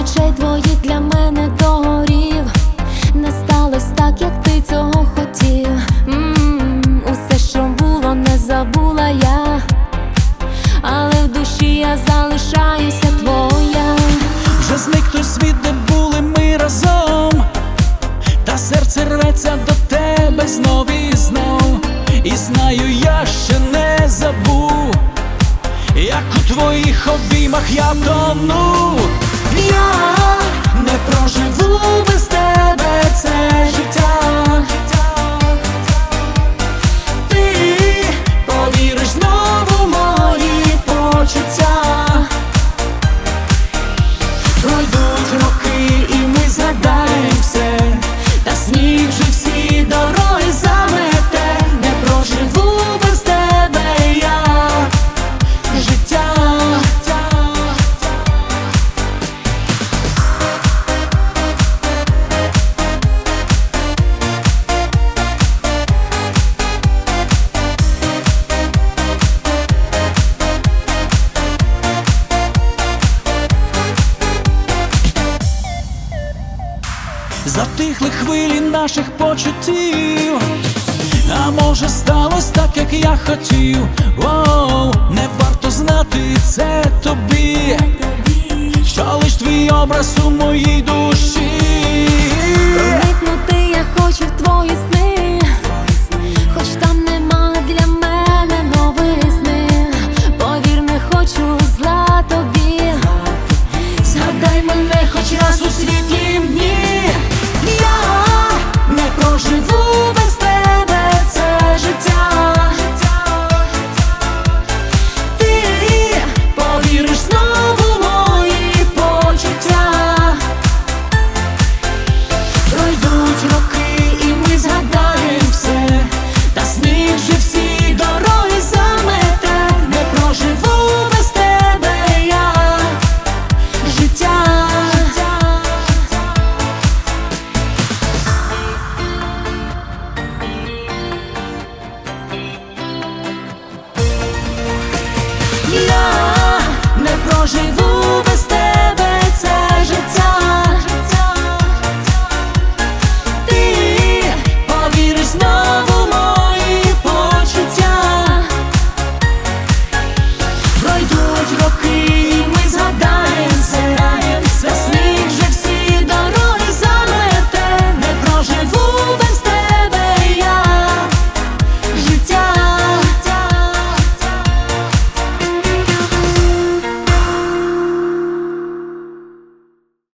очей твоїх для мене догорів. Не сталось так, як ти цього хотів. Усе, що було, не забула я, але в душі я залишаюся твоя. Вже зник той світ, де були ми разом, та серце рветься до тебе знов і знов. І знаю, я ще не забув, як у твоїх обіймах я тону. Я не проживу без тебе це життя. Ти повіриш знову в мої почуття. Пройдуть роки і ми згадаємо все, та сніг же всі дороги замете. Не проживу без тебе я життя. Затихли хвилі наших почуттів, а може сталося так, як я хотів. Воу, не варто знати це тобі, що лиш твій образ у моїй душі. Проникнути я хочу в твої сни, хоч там нема для мене новизни. Повір, не хочу зла тобі. Згадай мене хоч раз у світлі